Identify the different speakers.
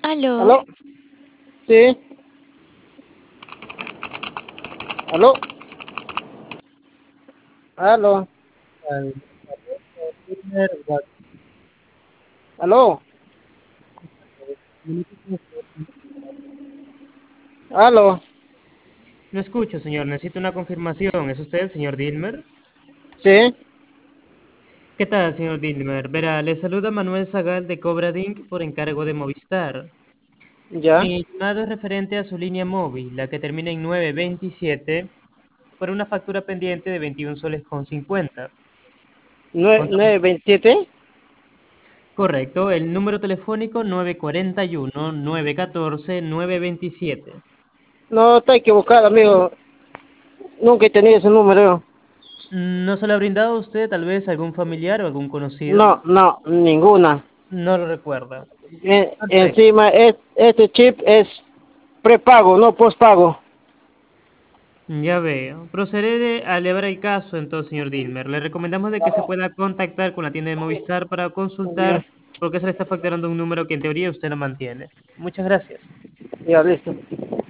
Speaker 1: Aló,
Speaker 2: ¿Aló? Sí. ¿Aló? ¿Aló?
Speaker 3: Al Wilmer Guaco.
Speaker 2: ¿Aló? ¿Aló?
Speaker 3: No escucho, señor. Necesito una confirmación. ¿Es usted el señor Dilmer?
Speaker 2: Sí.
Speaker 3: ¿Qué tal, señor Dilmer? Verá, le saluda Manuel Zagal de Cobra Dink por encargo de Movistar.
Speaker 2: Ya.
Speaker 3: Mi llamado es referente a su línea móvil, la que termina en 927, por una factura pendiente de 21 soles con 50. Contamos.
Speaker 2: 927.
Speaker 3: Correcto, el número telefónico 941-914-927.
Speaker 2: No, está equivocado, amigo. Nunca he tenido ese número.
Speaker 3: ¿No se lo ha brindado a usted tal vez algún familiar o algún conocido?
Speaker 2: No, no, ninguna.
Speaker 3: No lo recuerda. Perfecto.
Speaker 2: Encima, este chip es prepago, no postpago.
Speaker 3: Ya veo. Procederé a elevar el caso entonces, señor Dilmer. Le recomendamos de que se pueda contactar con la tienda de Movistar para
Speaker 2: Ya,
Speaker 3: consultar por qué se le está facturando un número que en teoría usted no mantiene. Muchas gracias.
Speaker 2: ya listo.